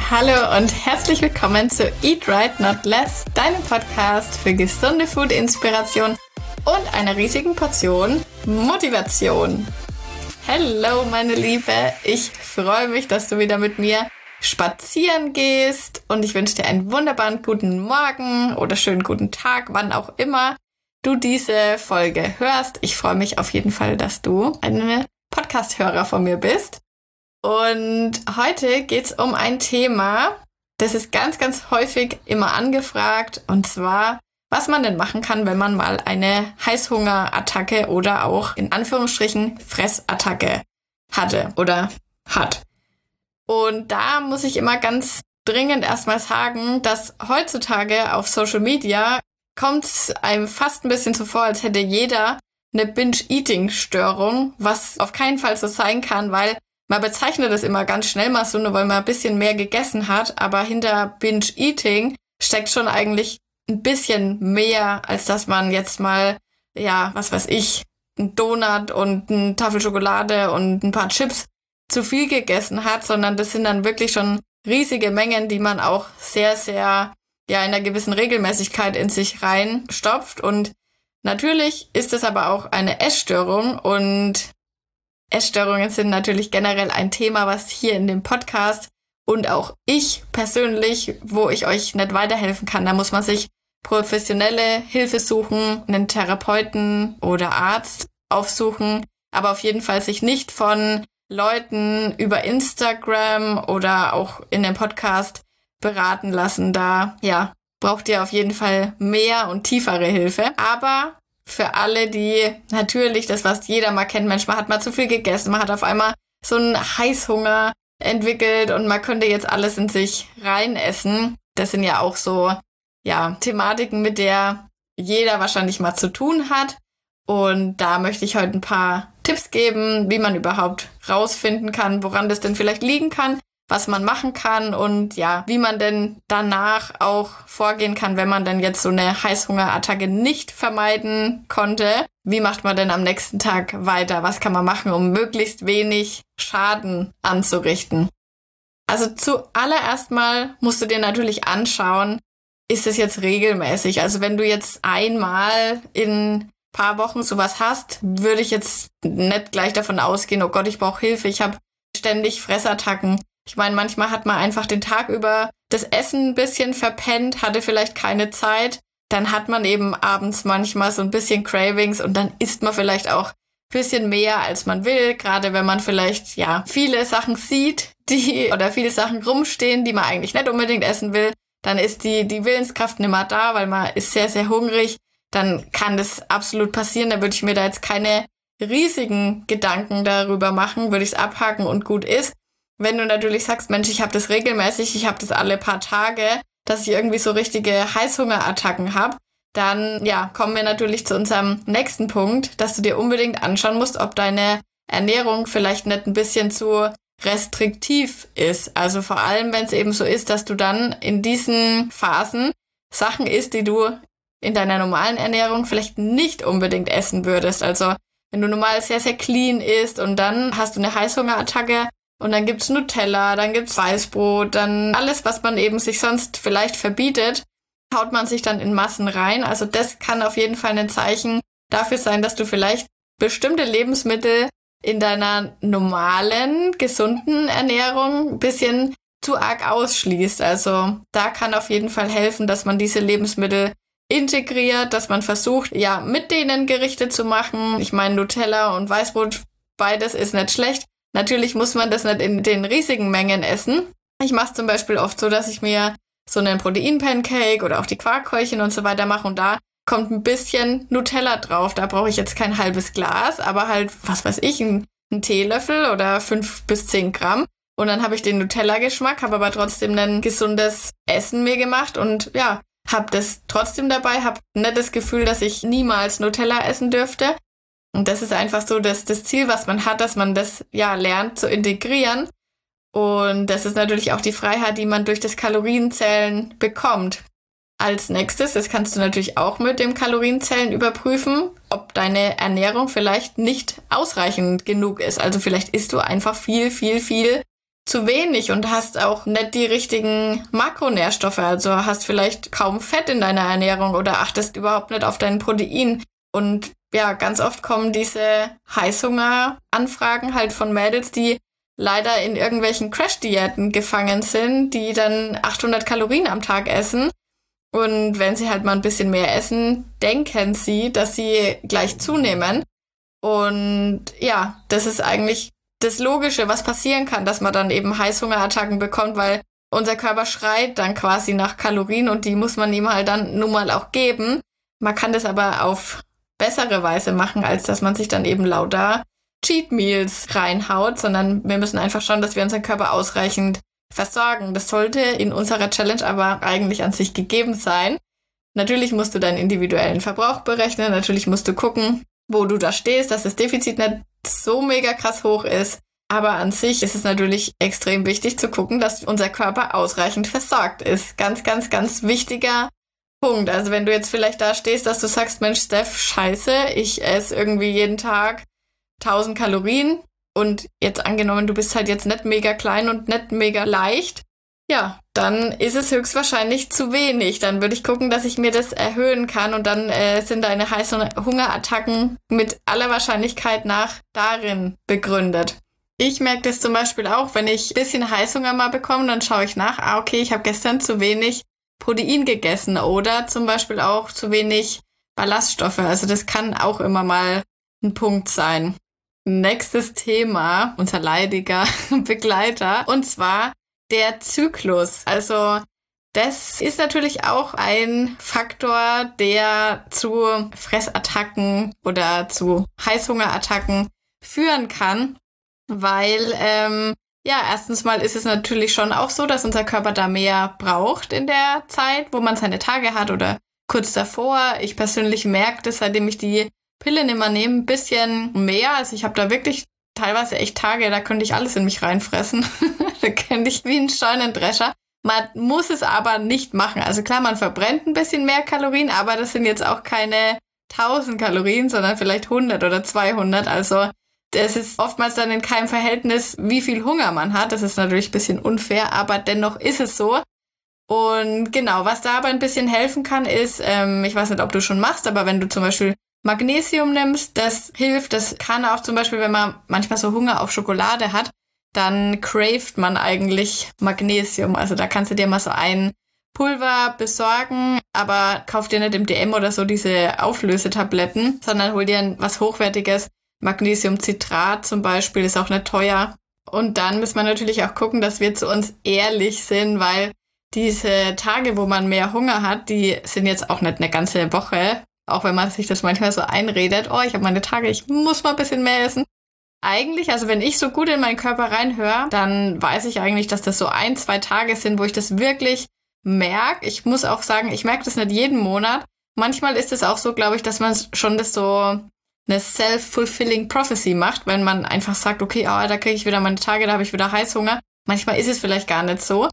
Hallo und herzlich willkommen zu Eat Right Not Less, deinem Podcast für gesunde Food-Inspiration und einer riesigen Portion Motivation. Hallo meine Liebe, ich freue mich, dass du wieder mit mir spazieren gehst und ich wünsche dir einen wunderbaren guten Morgen oder schönen guten Tag, wann auch immer du diese Folge hörst. Ich freue mich auf jeden Fall, dass du ein Podcast-Hörer von mir bist. Und heute geht's um ein Thema, das ist ganz, ganz häufig immer angefragt, und zwar, was man denn machen kann, wenn man mal eine Heißhungerattacke oder auch in Anführungsstrichen Fressattacke hatte oder hat. Und da muss ich immer ganz dringend erstmal sagen, dass heutzutage auf Social Media kommt es einem fast ein bisschen so vor, als hätte jeder eine Binge-Eating-Störung, was auf keinen Fall so sein kann, weil man bezeichnet das immer ganz schnell mal so, nur weil man ein bisschen mehr gegessen hat, aber hinter Binge-Eating steckt schon eigentlich ein bisschen mehr, als dass man jetzt mal, ja, was weiß ich, einen Donut und eine Tafel Schokolade und ein paar Chips zu viel gegessen hat, sondern das sind dann wirklich schon riesige Mengen, die man auch sehr, sehr, ja, in einer gewissen Regelmäßigkeit in sich reinstopft. Und natürlich ist es aber auch eine Essstörung, und Essstörungen sind natürlich generell ein Thema, was hier in dem Podcast und auch ich persönlich, wo ich euch nicht weiterhelfen kann, da muss man sich professionelle Hilfe suchen, einen Therapeuten oder Arzt aufsuchen, aber auf jeden Fall sich nicht von Leuten über Instagram oder auch in dem Podcast beraten lassen. Da, ja, braucht ihr auf jeden Fall mehr und tiefere Hilfe. Aber für alle, die natürlich das, was jeder mal kennt, Mensch, man hat mal zu viel gegessen, man hat auf einmal so einen Heißhunger entwickelt und man könnte jetzt alles in sich reinessen. Das sind ja auch so, ja, Thematiken, mit der jeder wahrscheinlich mal zu tun hat. Und da möchte ich heute ein paar Tipps geben, wie man überhaupt rausfinden kann, woran das denn vielleicht liegen kann, was man machen kann und ja, wie man denn danach auch vorgehen kann, wenn man denn jetzt so eine Heißhungerattacke nicht vermeiden konnte. Wie macht man denn am nächsten Tag weiter? Was kann man machen, um möglichst wenig Schaden anzurichten? Also zuallererst mal musst du dir natürlich anschauen, ist es jetzt regelmäßig? Also wenn du jetzt einmal in paar Wochen sowas hast, würde ich jetzt nicht gleich davon ausgehen, oh Gott, ich brauche Hilfe, ich habe ständig Fressattacken. Ich meine, manchmal hat man einfach den Tag über das Essen ein bisschen verpennt, hatte vielleicht keine Zeit. Dann hat man eben abends manchmal so ein bisschen Cravings und dann isst man vielleicht auch ein bisschen mehr, als man will. Gerade wenn man vielleicht, ja, viele Sachen sieht, oder viele Sachen rumstehen, die man eigentlich nicht unbedingt essen will. Dann ist die Willenskraft nicht mehr da, weil man ist sehr, sehr hungrig. Dann kann das absolut passieren. Da würde ich mir da jetzt keine riesigen Gedanken darüber machen, würde ich es abhaken und gut ist. Wenn du natürlich sagst, Mensch, ich habe das regelmäßig, ich habe das alle paar Tage, dass ich irgendwie so richtige Heißhungerattacken habe, dann ja, kommen wir natürlich zu unserem nächsten Punkt, dass du dir unbedingt anschauen musst, ob deine Ernährung vielleicht nicht ein bisschen zu restriktiv ist. Also vor allem, wenn es eben so ist, dass du dann in diesen Phasen Sachen isst, die du in deiner normalen Ernährung vielleicht nicht unbedingt essen würdest. Also wenn du normal sehr, sehr clean isst und dann hast du eine Heißhungerattacke, und dann gibt's Nutella, dann gibt's Weißbrot, dann alles, was man eben sich sonst vielleicht verbietet, haut man sich dann in Massen rein. Also das kann auf jeden Fall ein Zeichen dafür sein, dass du vielleicht bestimmte Lebensmittel in deiner normalen, gesunden Ernährung ein bisschen zu arg ausschließt. Also da kann auf jeden Fall helfen, dass man diese Lebensmittel integriert, dass man versucht, ja, mit denen Gerichte zu machen. Ich meine, Nutella und Weißbrot, beides ist nicht schlecht. Natürlich muss man das nicht in den riesigen Mengen essen. Ich mache es zum Beispiel oft so, dass ich mir so einen Protein-Pancake oder auch die Quarkkeulchen und so weiter mache und da kommt ein bisschen Nutella drauf. Da brauche ich jetzt kein halbes Glas, aber halt, was weiß ich, einen Teelöffel oder 5 bis 10 Gramm. Und dann habe ich den Nutella-Geschmack, habe aber trotzdem ein gesundes Essen mir gemacht und ja, habe das trotzdem dabei, habe nicht das Gefühl, dass ich niemals Nutella essen dürfte. Und das ist einfach so das Ziel, was man hat, dass man das ja lernt zu integrieren. Und das ist natürlich auch die Freiheit, die man durch das Kalorienzählen bekommt. Als nächstes, das kannst du natürlich auch mit dem Kalorienzählen überprüfen, ob deine Ernährung vielleicht nicht ausreichend genug ist. Also vielleicht isst du einfach viel zu wenig und hast auch nicht die richtigen Makronährstoffe, also hast vielleicht kaum Fett in deiner Ernährung oder achtest überhaupt nicht auf dein Protein. Und ja, ganz oft kommen diese Heißhunger-Anfragen halt von Mädels, die leider in irgendwelchen Crash-Diäten gefangen sind, die dann 800 Kalorien am Tag essen. Und wenn sie halt mal ein bisschen mehr essen, denken sie, dass sie gleich zunehmen. Und ja, das ist eigentlich das Logische, was passieren kann, dass man dann eben Heißhungerattacken bekommt, weil unser Körper schreit dann quasi nach Kalorien und die muss man ihm halt dann nun mal auch geben. Man kann das aber auf bessere Weise machen, als dass man sich dann eben lauter Cheat Meals reinhaut, sondern wir müssen einfach schauen, dass wir unseren Körper ausreichend versorgen. Das sollte in unserer Challenge aber eigentlich an sich gegeben sein. Natürlich musst du deinen individuellen Verbrauch berechnen, natürlich musst du gucken, wo du da stehst, dass das Defizit nicht so mega krass hoch ist. Aber an sich ist es natürlich extrem wichtig zu gucken, dass unser Körper ausreichend versorgt ist. Ganz, ganz, ganz wichtiger Punkt. Also wenn du jetzt vielleicht da stehst, dass du sagst, Mensch, Steph, scheiße, ich esse irgendwie jeden Tag 1000 Kalorien und jetzt angenommen, du bist halt jetzt nicht mega klein und nicht mega leicht, ja, dann ist es höchstwahrscheinlich zu wenig. Dann würde ich gucken, dass ich mir das erhöhen kann und dann sind deine Heißhungerattacken mit aller Wahrscheinlichkeit nach darin begründet. Ich merke das zum Beispiel auch, wenn ich ein bisschen Heißhunger mal bekomme, dann schaue ich nach, okay, ich habe gestern zu wenig Protein gegessen oder zum Beispiel auch zu wenig Ballaststoffe. Also das kann auch immer mal ein Punkt sein. Nächstes Thema, unser leidiger Begleiter, und zwar der Zyklus. Also das ist natürlich auch ein Faktor, der zu Fressattacken oder zu Heißhungerattacken führen kann, weil erstens mal ist es natürlich schon auch so, dass unser Körper da mehr braucht in der Zeit, wo man seine Tage hat oder kurz davor. Ich persönlich merke das, seitdem ich die Pille nicht mehr nehme, ein bisschen mehr. Also ich habe da wirklich teilweise echt Tage, da könnte ich alles in mich reinfressen. Da könnte ich wie ein Scheunendrescher. Man muss es aber nicht machen. Also klar, man verbrennt ein bisschen mehr Kalorien, aber das sind jetzt auch keine 1000 Kalorien, sondern vielleicht 100 oder 200. Also das ist oftmals dann in keinem Verhältnis, wie viel Hunger man hat. Das ist natürlich ein bisschen unfair, aber dennoch ist es so. Und genau, was da aber ein bisschen helfen kann, ist, ich weiß nicht, ob du schon machst, aber wenn du zum Beispiel Magnesium nimmst, das hilft. Das kann auch zum Beispiel, wenn man manchmal so Hunger auf Schokolade hat, dann craved man eigentlich Magnesium. Also da kannst du dir mal so ein Pulver besorgen, aber kauf dir nicht im DM oder so diese Auflösetabletten, sondern hol dir was Hochwertiges. Magnesiumcitrat zum Beispiel ist auch nicht teuer. Und dann muss man natürlich auch gucken, dass wir zu uns ehrlich sind, weil diese Tage, wo man mehr Hunger hat, die sind jetzt auch nicht eine ganze Woche. Auch wenn man sich das manchmal so einredet, ich habe meine Tage, ich muss mal ein bisschen mehr essen. Eigentlich, also wenn ich so gut in meinen Körper reinhöre, dann weiß ich eigentlich, dass das so 1-2 Tage sind, wo ich das wirklich merke. Ich muss auch sagen, ich merke das nicht jeden Monat. Manchmal ist es auch so, glaube ich, dass man schon das so eine self-fulfilling prophecy macht, wenn man einfach sagt, okay, da kriege ich wieder meine Tage, da habe ich wieder Heißhunger. Manchmal ist es vielleicht gar nicht so.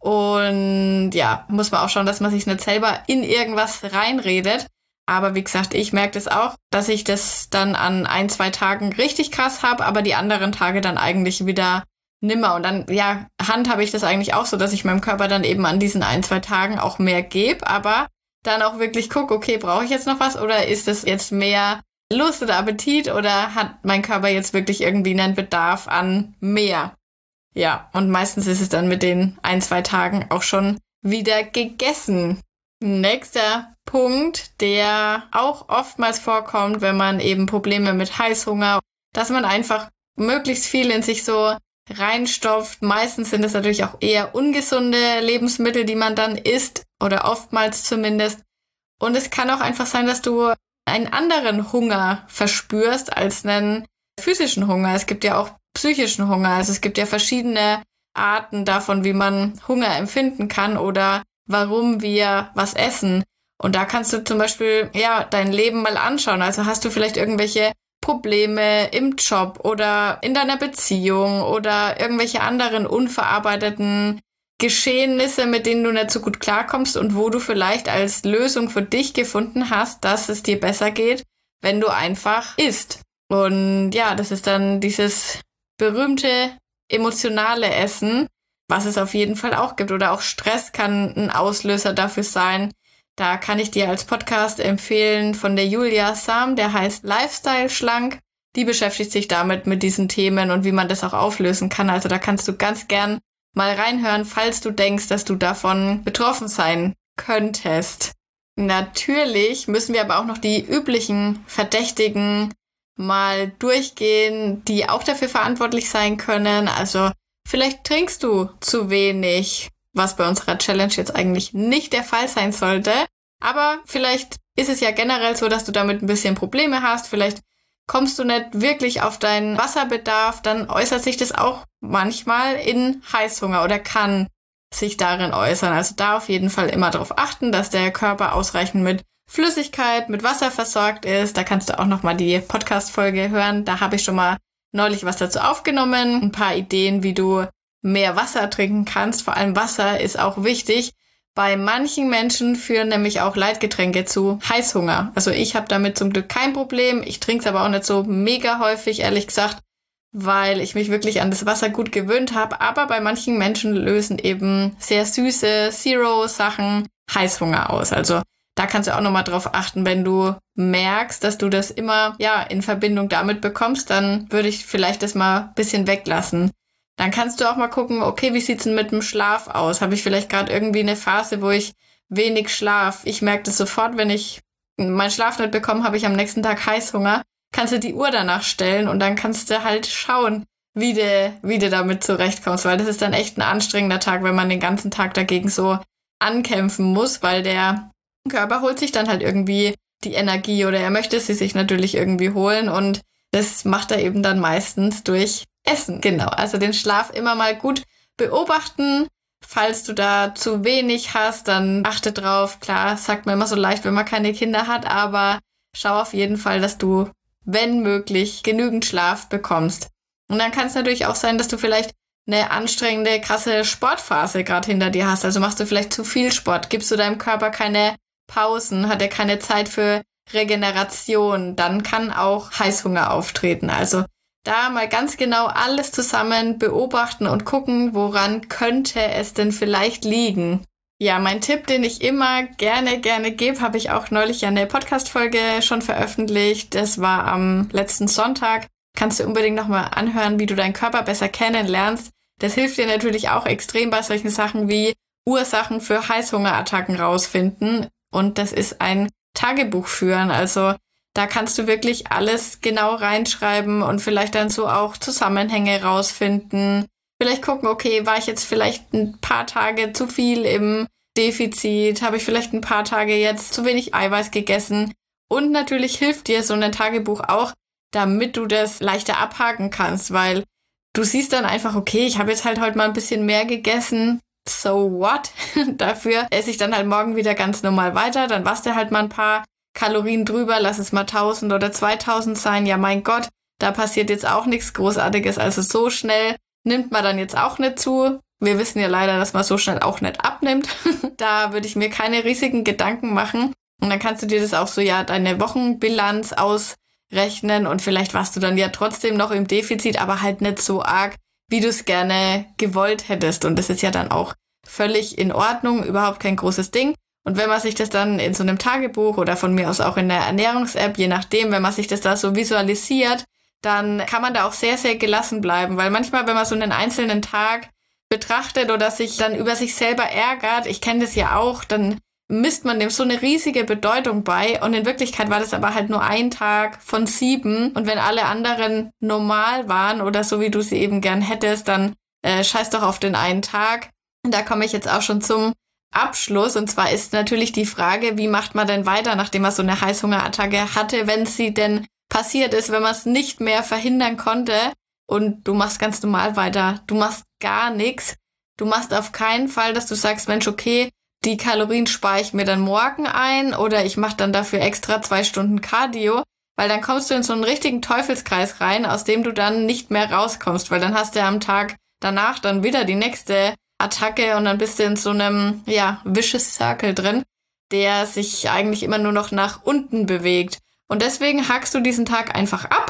Und ja, muss man auch schauen, dass man sich nicht selber in irgendwas reinredet. Aber wie gesagt, ich merke das auch, dass ich das dann an 1-2 Tagen richtig krass habe, aber die anderen Tage dann eigentlich wieder nimmer. Und dann, handhabe ich das eigentlich auch so, dass ich meinem Körper dann eben an diesen 1-2 Tagen auch mehr gebe, aber dann auch wirklich gucke, okay, brauche ich jetzt noch was oder ist es jetzt mehr Lust oder Appetit oder hat mein Körper jetzt wirklich irgendwie einen Bedarf an mehr? Ja, und meistens ist es dann mit den 1-2 Tagen auch schon wieder gegessen. Nächster Punkt, der auch oftmals vorkommt, wenn man eben Probleme mit Heißhunger, dass man einfach möglichst viel in sich so reinstopft. Meistens sind es natürlich auch eher ungesunde Lebensmittel, die man dann isst oder oftmals zumindest. Und es kann auch einfach sein, dass du einen anderen Hunger verspürst als einen physischen Hunger. Es gibt ja auch psychischen Hunger. Also es gibt ja verschiedene Arten davon, wie man Hunger empfinden kann oder warum wir was essen. Und da kannst du zum Beispiel, dein Leben mal anschauen. Also hast du vielleicht irgendwelche Probleme im Job oder in deiner Beziehung oder irgendwelche anderen unverarbeiteten Geschehnisse, mit denen du nicht so gut klarkommst und wo du vielleicht als Lösung für dich gefunden hast, dass es dir besser geht, wenn du einfach isst. Und ja, das ist dann dieses berühmte emotionale Essen, was es auf jeden Fall auch gibt. Oder auch Stress kann ein Auslöser dafür sein. Da kann ich dir als Podcast empfehlen von der Julia Sam, der heißt Lifestyle Schlank. Die beschäftigt sich damit mit diesen Themen und wie man das auch auflösen kann. Also da kannst du ganz gern mal reinhören, falls du denkst, dass du davon betroffen sein könntest. Natürlich müssen wir aber auch noch die üblichen Verdächtigen mal durchgehen, die auch dafür verantwortlich sein können. Also vielleicht trinkst du zu wenig, was bei unserer Challenge jetzt eigentlich nicht der Fall sein sollte. Aber vielleicht ist es ja generell so, dass du damit ein bisschen Probleme hast. Vielleicht kommst du nicht wirklich auf deinen Wasserbedarf. Dann äußert sich das auch manchmal in Heißhunger oder kann sich darin äußern. Also da auf jeden Fall immer darauf achten, dass der Körper ausreichend mit Flüssigkeit, mit Wasser versorgt ist. Da kannst du auch nochmal die Podcast-Folge hören. Da habe ich schon mal neulich was dazu aufgenommen. Ein paar Ideen, wie du mehr Wasser trinken kannst. Vor allem Wasser ist auch wichtig. Bei manchen Menschen führen nämlich auch Leitgetränke zu Heißhunger. Also ich habe damit zum Glück kein Problem. Ich trinke es aber auch nicht so mega häufig, ehrlich gesagt, weil ich mich wirklich an das Wasser gut gewöhnt habe. Aber bei manchen Menschen lösen eben sehr süße Zero-Sachen Heißhunger aus. Also da kannst du auch nochmal drauf achten, wenn du merkst, dass du das immer in Verbindung damit bekommst, dann würde ich vielleicht das mal ein bisschen weglassen. Dann kannst du auch mal gucken, okay, wie sieht's denn mit dem Schlaf aus? Habe ich vielleicht gerade irgendwie eine Phase, wo ich wenig schlaf? Ich merke das sofort, wenn ich meinen Schlaf nicht bekomme, habe ich am nächsten Tag Heißhunger. Kannst du die Uhr danach stellen und dann kannst du halt schauen, wie du damit zurechtkommst, weil das ist dann echt ein anstrengender Tag, wenn man den ganzen Tag dagegen so ankämpfen muss, weil der Körper holt sich dann halt irgendwie die Energie oder er möchte sie sich natürlich irgendwie holen und das macht er eben dann meistens durch Essen. Genau, also den Schlaf immer mal gut beobachten. Falls du da zu wenig hast, dann achte drauf. Klar, sagt man immer so leicht, wenn man keine Kinder hat, aber schau auf jeden Fall, dass du, wenn möglich, genügend Schlaf bekommst. Und dann kann es natürlich auch sein, dass du vielleicht eine anstrengende, krasse Sportphase gerade hinter dir hast. Also machst du vielleicht zu viel Sport, gibst du deinem Körper keine Pausen, hat er keine Zeit für Regeneration, dann kann auch Heißhunger auftreten. Also da mal ganz genau alles zusammen beobachten und gucken, woran könnte es denn vielleicht liegen. Ja, mein Tipp, den ich immer gerne gebe, habe ich auch neulich eine Podcast-Folge schon veröffentlicht. Das war am letzten Sonntag. Kannst du unbedingt nochmal anhören, wie du deinen Körper besser kennenlernst. Das hilft dir natürlich auch extrem bei solchen Sachen wie Ursachen für Heißhungerattacken rausfinden. Und das ist ein Tagebuch führen. Also da kannst du wirklich alles genau reinschreiben und vielleicht dann so auch Zusammenhänge rausfinden. Vielleicht gucken, okay, war ich jetzt vielleicht ein paar Tage zu viel im Defizit? Habe ich vielleicht ein paar Tage jetzt zu wenig Eiweiß gegessen? Und natürlich hilft dir so ein Tagebuch auch, damit du das leichter abhaken kannst, weil du siehst dann einfach, okay, ich habe jetzt halt heute mal ein bisschen mehr gegessen. So what? Dafür esse ich dann halt morgen wieder ganz normal weiter. Dann warst du halt mal ein paar Kalorien drüber, lass es mal 1000 oder 2000 sein. Ja, mein Gott, da passiert jetzt auch nichts Großartiges. Also so schnell nimmt man dann jetzt auch nicht zu. Wir wissen ja leider, dass man so schnell auch nicht abnimmt. Da würde ich mir keine riesigen Gedanken machen. Und dann kannst du dir das auch so, deine Wochenbilanz ausrechnen. Und vielleicht warst du dann ja trotzdem noch im Defizit, aber halt nicht so arg, wie du es gerne gewollt hättest. Und das ist ja dann auch völlig in Ordnung, überhaupt kein großes Ding. Und wenn man sich das dann in so einem Tagebuch oder von mir aus auch in der Ernährungs-App, je nachdem, wenn man sich das da so visualisiert, dann kann man da auch sehr, sehr gelassen bleiben. Weil manchmal, wenn man so einen einzelnen Tag betrachtet oder sich dann über sich selber ärgert, ich kenne das ja auch, dann misst man dem so eine riesige Bedeutung bei. Und in Wirklichkeit war das aber halt nur ein Tag von 7. Und wenn alle anderen normal waren oder so, wie du sie eben gern hättest, dann scheiß doch auf den einen Tag. Und da komme ich jetzt auch schon zum Abschluss. Und zwar ist natürlich die Frage, wie macht man denn weiter, nachdem man so eine Heißhungerattacke hatte, wenn sie denn passiert ist, wenn man es nicht mehr verhindern konnte und du machst ganz normal weiter. Du machst gar nichts. Du machst auf keinen Fall, dass du sagst, Mensch, okay, die Kalorien spare ich mir dann morgen ein oder ich mache dann dafür extra 2 Stunden Cardio, weil dann kommst du in so einen richtigen Teufelskreis rein, aus dem du dann nicht mehr rauskommst, weil dann hast du ja am Tag danach dann wieder die nächste Attacke und dann bist du in so einem, vicious Circle drin, der sich eigentlich immer nur noch nach unten bewegt. Und deswegen hackst du diesen Tag einfach ab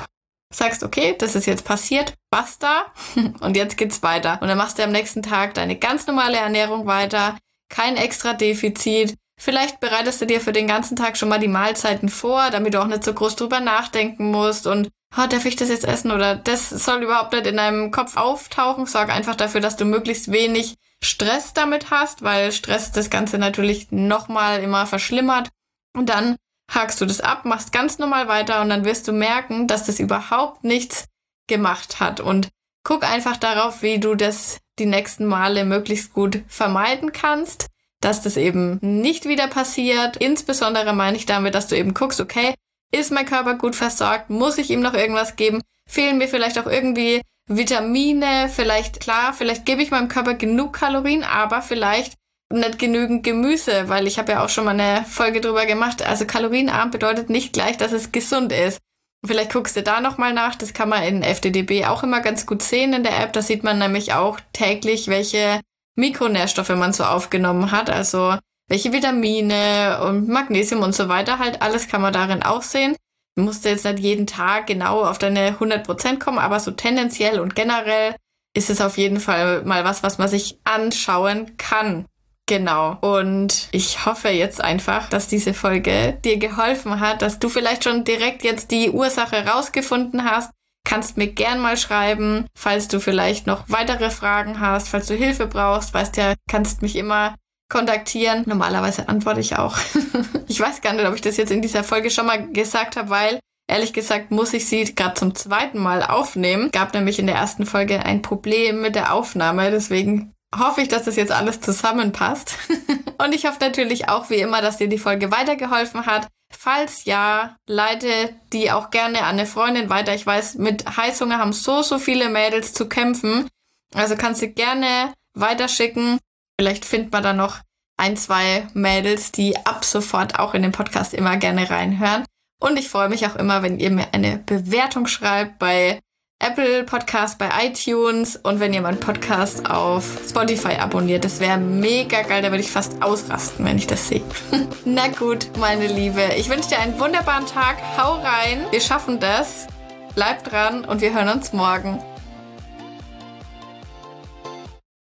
sagst, okay, das ist jetzt passiert, basta und jetzt geht's weiter. Und dann machst du am nächsten Tag deine ganz normale Ernährung weiter, kein extra Defizit. Vielleicht bereitest du dir für den ganzen Tag schon mal die Mahlzeiten vor, damit du auch nicht so groß drüber nachdenken musst und darf ich das jetzt essen oder das soll überhaupt nicht in deinem Kopf auftauchen. Sorg einfach dafür, dass du möglichst wenig Stress damit hast, weil Stress das Ganze natürlich nochmal immer verschlimmert. Und dann hakst du das ab, machst ganz normal weiter und dann wirst du merken, dass das überhaupt nichts gemacht hat. Und guck einfach darauf, wie du das die nächsten Male möglichst gut vermeiden kannst, dass das eben nicht wieder passiert. Insbesondere meine ich damit, dass du eben guckst, okay, ist mein Körper gut versorgt? Muss ich ihm noch irgendwas geben? Fehlen mir vielleicht auch irgendwie Vitamine? Vielleicht gebe ich meinem Körper genug Kalorien, aber vielleicht nicht genügend Gemüse, weil ich habe ja auch schon mal eine Folge drüber gemacht. Also kalorienarm bedeutet nicht gleich, dass es gesund ist. Vielleicht guckst du da nochmal nach. Das kann man in FDDB auch immer ganz gut sehen in der App. Da sieht man nämlich auch täglich, welche Mikronährstoffe man so aufgenommen hat. Also welche Vitamine und Magnesium und so weiter, halt alles kann man darin auch sehen. Du musst jetzt nicht jeden Tag genau auf deine 100% kommen, aber so tendenziell und generell ist es auf jeden Fall mal was man sich anschauen kann. Genau. Und ich hoffe jetzt einfach, dass diese Folge dir geholfen hat, dass du vielleicht schon direkt jetzt die Ursache rausgefunden hast. Kannst mir gern mal schreiben, falls du vielleicht noch weitere Fragen hast, falls du Hilfe brauchst, weißt ja, kannst mich immer kontaktieren. Normalerweise antworte ich auch. Ich weiß gar nicht, ob ich das jetzt in dieser Folge schon mal gesagt habe, weil ehrlich gesagt muss ich sie gerade zum zweiten Mal aufnehmen. Gab nämlich in der ersten Folge ein Problem mit der Aufnahme, deswegen hoffe ich, dass das jetzt alles zusammenpasst. Und ich hoffe natürlich auch wie immer, dass dir die Folge weitergeholfen hat. Falls ja, leite die auch gerne an eine Freundin weiter. Ich weiß, mit Heißhunger haben so viele Mädels zu kämpfen. Also kannst du gerne weiterschicken. Vielleicht findet man da noch 1-2 Mädels, die ab sofort auch in den Podcast immer gerne reinhören. Und ich freue mich auch immer, wenn ihr mir eine Bewertung schreibt bei Apple Podcast, bei iTunes und wenn ihr meinen Podcast auf Spotify abonniert. Das wäre mega geil, da würde ich fast ausrasten, wenn ich das sehe. Na gut, meine Liebe, ich wünsche dir einen wunderbaren Tag. Hau rein, wir schaffen das. Bleib dran und wir hören uns morgen.